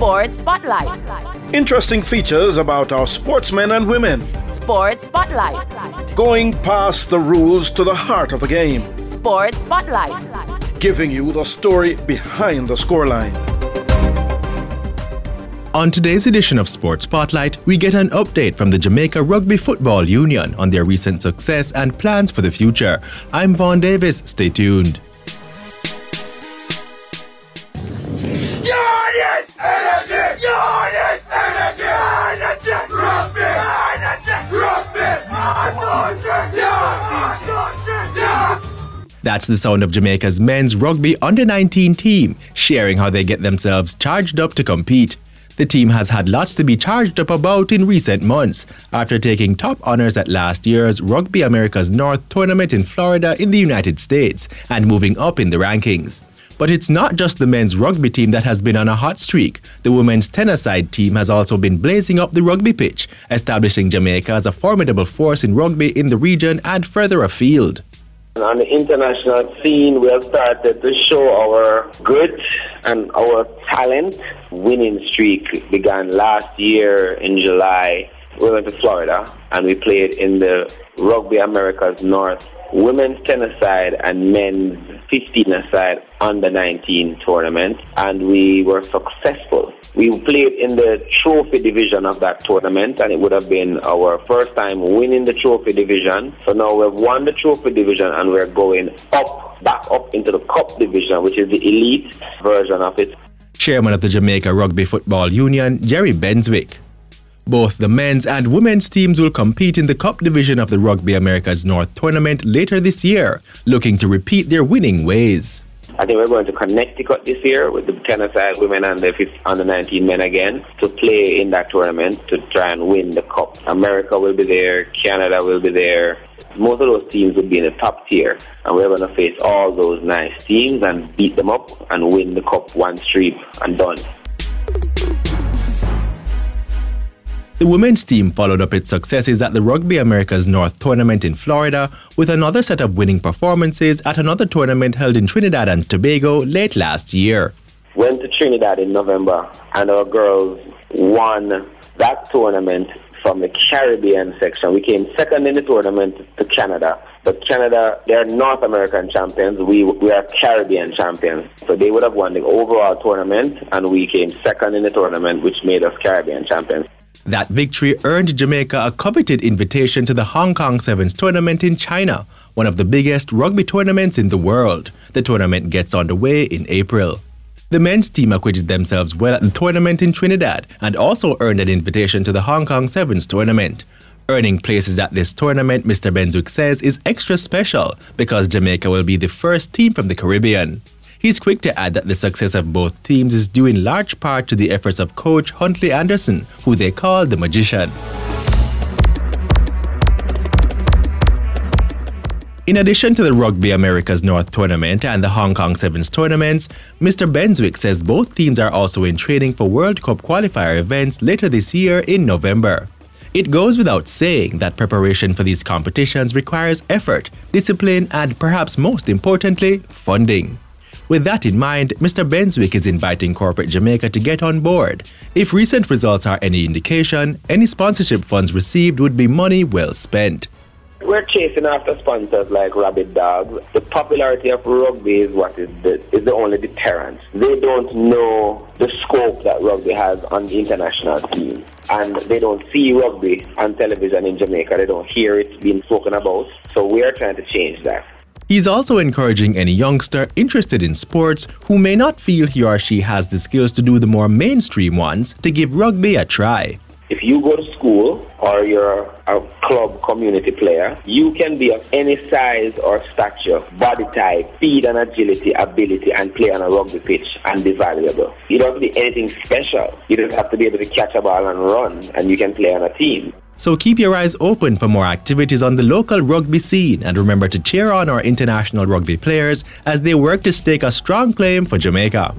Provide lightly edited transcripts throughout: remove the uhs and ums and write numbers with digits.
Sports Spotlight. Interesting features about our sportsmen and women. Sports Spotlight. Going past the rules to the heart of the game. Sports Spotlight. Giving you the story behind the scoreline. On today's edition of Sports Spotlight, we get an update from the Jamaica Rugby Football Union on their recent success and plans for the future. I'm Vaughn Davis. Stay tuned. That's the sound of Jamaica's men's rugby under-19 team, sharing how they get themselves charged up to compete. The team has had lots to be charged up about in recent months, after taking top honours at last year's Rugby America's North tournament in Florida in the United States, and moving up in the rankings. But it's not just the men's rugby team that has been on a hot streak. The women's tennis-side team has also been blazing up the rugby pitch, establishing Jamaica as a formidable force in rugby in the region and further afield. On the international scene, we have started to show our grit and our talent. Winning streak began last year in July. We went to Florida and we played in the Rugby America's North women's tennis side and men's 15-a-side under-19 tournament, and we were successful. We played in the trophy division of that tournament, and it would have been our first time winning the trophy division. So now we've won the trophy division and we're going back up into the cup division, which is the elite version of it. Chairman of the Jamaica Rugby Football Union, Jerry Benswick. Both the men's and women's teams will compete in the Cup division of the Rugby America's North tournament later this year, looking to repeat their winning ways. I think we're going to Connecticut this year with the tennis side women and the under-19 men again to play in that tournament to try and win the Cup. America will be there, Canada will be there. Most of those teams will be in the top tier, and we're going to face all those nice teams and beat them up and win the Cup one streak and done. The women's team followed up its successes at the Rugby America's North tournament in Florida with another set of winning performances at another tournament held in Trinidad and Tobago late last year. Went to Trinidad in November, and our girls won that tournament from the Caribbean section. We came second in the tournament to Canada. But Canada, they're North American champions. We are Caribbean champions. So they would have won the overall tournament, and we came second in the tournament, which made us Caribbean champions. That victory earned Jamaica a coveted invitation to the Hong Kong Sevens tournament in China, one of the biggest rugby tournaments in the world. The tournament gets underway in April. The men's team acquitted themselves well at the tournament in Trinidad and also earned an invitation to the Hong Kong Sevens tournament. Earning places at this tournament, Mr. Benswick says, is extra special because Jamaica will be the first team from the Caribbean. He's quick to add that the success of both teams is due in large part to the efforts of coach Huntley Anderson, who they call the Magician. In addition to the Rugby America's North tournament and the Hong Kong Sevens tournaments, Mr. Benswick says both teams are also in training for World Cup qualifier events later this year in November. It goes without saying that preparation for these competitions requires effort, discipline, and perhaps most importantly, funding. With that in mind, Mr. Benswick is inviting corporate Jamaica to get on board. If recent results are any indication, any sponsorship funds received would be money well spent. We're chasing after sponsors like Rabid Dogs. The popularity of rugby is what is the only deterrent. They don't know the scope that rugby has on the international scene. And they don't see rugby on television in Jamaica. They don't hear it being spoken about. So we are trying to change that. He's also encouraging any youngster interested in sports who may not feel he or she has the skills to do the more mainstream ones to give rugby a try. If you go to school or you're a club community player, you can be of any size or stature, body type, speed and agility, ability, and play on a rugby pitch and be valuable. You don't have to be anything special. You just have to be able to catch a ball and run, and you can play on a team. So keep your eyes open for more activities on the local rugby scene, and remember to cheer on our international rugby players as they work to stake a strong claim for Jamaica.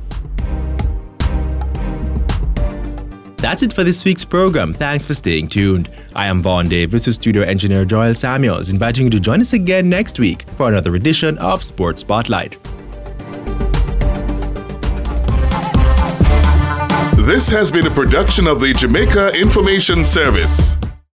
That's it for this week's program. Thanks for staying tuned. I am Vaughn Davis with studio engineer Joel Samuels, inviting you to join us again next week for another edition of Sports Spotlight. This has been a production of the Jamaica Information Service.